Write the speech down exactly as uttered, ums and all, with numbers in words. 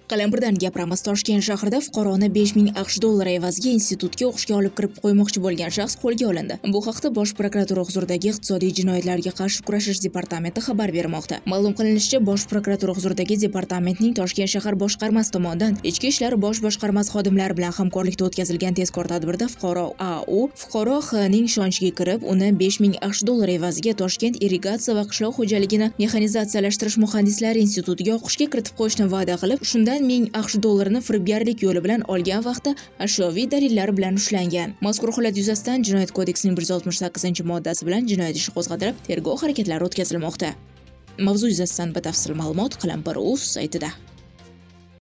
Qalampirdan gapiramiz. Toshkent shahrida fuqaroni besh ming aqsh dollari evaziga institutga o'qishga olib kirib qo'ymoqchi bo'lgan shaxs qo'lga olindi. Bu haqda Bosh prokuratura huzuridagi iqtisodiy jinoyatlarga qarshi kurashish departamenti xabar bermoqda. Ma'lum qilinishicha, Bosh prokuratura huzuridagi departamentning Toshkent shahar boshqarmasi tomonidan Ichki ishlar bosh boshqarmasi xodimlari bilan hamkorlikda o'tkazilgan tezkor tadbirda fuqaro A U fuqaro H ning ishonchiga kirib, uni besh ming aqsh dollari evaziga Toshkent irrigatsiya va qishloq xo'jaligini mexanizatsiyalashtirish muhandislari institutiga o'qishga kiritib qo'yishni va'da qilib, shundan ming aqsh dollarini firibgarlik yo'li bilan olgan vaqtda ashyoviy dalillari bilan ushlangan. Mazkur holat yuzasidan Jinoyat kodeksining bir yuz oltmish sakkizinchi moddasi bilan jinoyat ishi qo'zg'atilib, tergov harakatlari o'tkazilmoqda. Mavzu yuzasidan batafsil ma'lumot Qalampir.uz saytida.